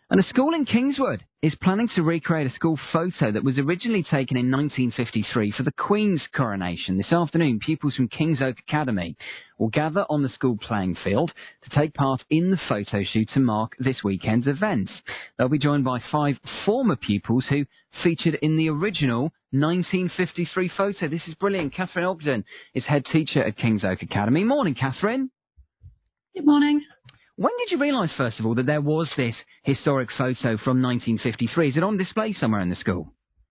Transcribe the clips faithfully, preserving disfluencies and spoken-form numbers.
And a school in Kingswood is planning to recreate a school photo that was originally taken in nineteen fifty-three for the Queen's coronation. This afternoon, pupils from Kings Oak Academy will gather on the school playing field to take part in the photo shoot to mark this weekend's events. They'll be joined by five former pupils who featured in the original nineteen fifty-three photo. This is brilliant. Catherine Ogden is head teacher at Kings Oak Academy. Morning, Catherine. Good morning. When did you realise, first of all, that there was this historic photo from nineteen fifty-three? Is it on display somewhere in the school?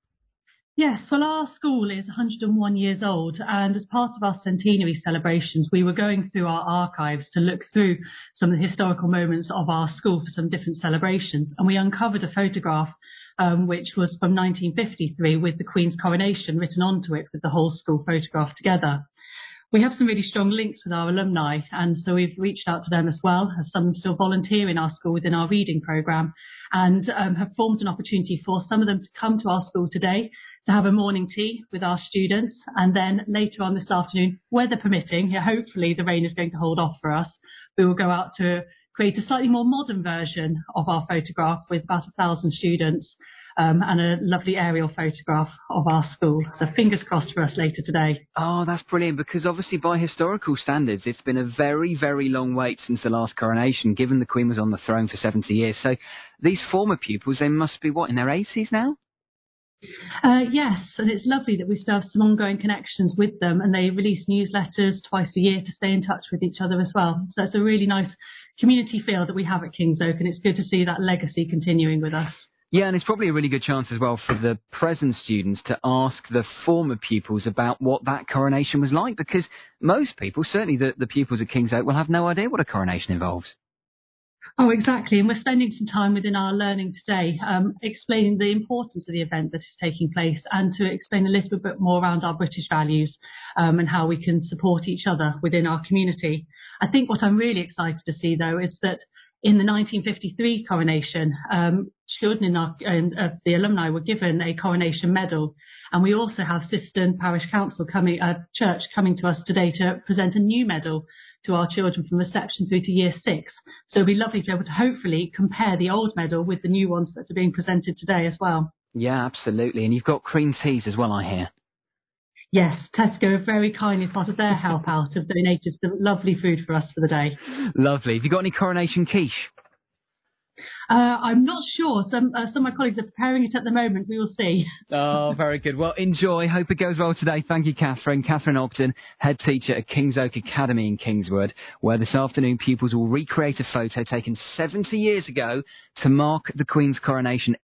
Yes, well, our school is one hundred and one years old, and as part of our centenary celebrations, we were going through our archives to look through some of the historical moments of our school for some different celebrations, and we uncovered a photograph um, which was from nineteen fifty-three with the Queen's coronation written onto it with the whole school photograph together. We have some really strong links with our alumni, and so we've reached out to them as well, as some still volunteer in our school within our reading programme, and um, have formed an opportunity for some of them to come to our school today to have a morning tea with our students, and then later on this afternoon, weather permitting, yeah, hopefully the rain is going to hold off for us, we will go out to create a slightly more modern version of our photograph with about a thousand students Um, and a lovely aerial photograph of our school. So fingers crossed for us later today. Oh, that's brilliant, because obviously by historical standards, it's been a very, very long wait since the last coronation, given the Queen was on the throne for seventy years. So these former pupils, they must be, what, in their eighties now? Uh, yes, and it's lovely that we still have some ongoing connections with them, and they release newsletters twice a year to stay in touch with each other as well. So it's a really nice community feel that we have at Kings Oak, and it's good to see that legacy continuing with us. Yeah, and it's probably a really good chance as well for the present students to ask the former pupils about what that coronation was like, because most people, certainly the, the pupils at Kings Oak, will have no idea what a coronation involves. Oh, exactly. And we're spending some time within our learning today um, explaining the importance of the event that is taking place, and to explain a little bit more around our British values um, and how we can support each other within our community. I think what I'm really excited to see, though, is that in the nineteen fifty-three coronation, um, children in our, um, of the alumni were given a coronation medal. And we also have Siston Parish Council coming, uh, Church coming to us today to present a new medal to our children from reception through to year six. So it'll be lovely to be able to hopefully compare the old medal with the new ones that are being presented today as well. Yeah, absolutely. And you've got cream teas as well, I hear. Yes, Tesco have very kindly, as part of their help out, have donated some lovely food for us for the day. Lovely. Have you got any coronation quiche? Uh, I'm not sure. Some uh, some of my colleagues are preparing it at the moment. We will see. Oh, very good. Well, enjoy. Hope it goes well today. Thank you, Catherine. Catherine Ogden, head teacher at Kings Oak Academy in Kingswood, where this afternoon pupils will recreate a photo taken seventy years ago to mark the Queen's coronation.